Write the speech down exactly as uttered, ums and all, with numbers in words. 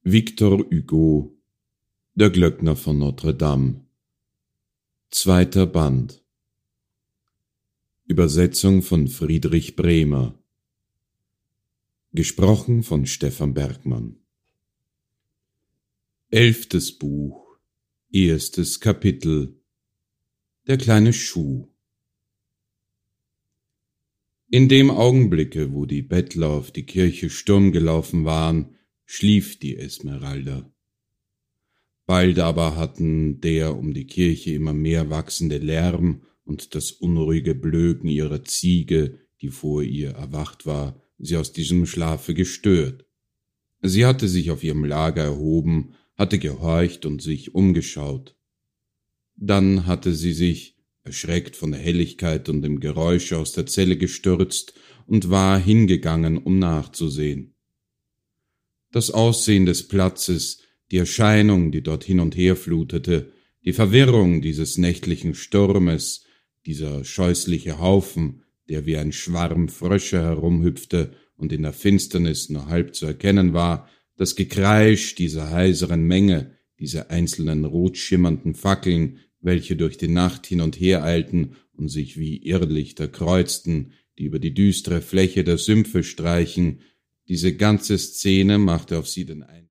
Victor Hugo, Der Glöckner von Notre Dame. Zweiter Band. Übersetzung von Friedrich Bremer. Gesprochen von Stefan Bergmann. Elftes Buch. Erstes Kapitel. Der kleine Schuh. In dem Augenblicke, wo die Bettler auf die Kirche Sturm gelaufen waren, schlief die Esmeralda. Bald aber hatten der um die Kirche immer mehr wachsende Lärm und das unruhige Blöken ihrer Ziege, die vor ihr erwacht war, sie aus diesem Schlafe gestört. Sie hatte sich auf ihrem Lager erhoben, hatte gehorcht und sich umgeschaut. Dann hatte sie sich, erschreckt von der Helligkeit und dem Geräusche, aus der Zelle gestürzt und war hingegangen, um nachzusehen. Das Aussehen des Platzes, die Erscheinung, die dort hin und her flutete, die Verwirrung dieses nächtlichen Sturmes, dieser scheußliche Haufen, der wie ein Schwarm Frösche herumhüpfte und in der Finsternis nur halb zu erkennen war, das Gekreisch dieser heiseren Menge, diese einzelnen rot schimmernden Fackeln, welche durch die Nacht hin und her eilten und sich wie Irrlichter kreuzten, die über die düstere Fläche der Sümpfe streichen, diese ganze Szene machte auf sie den Eindruck,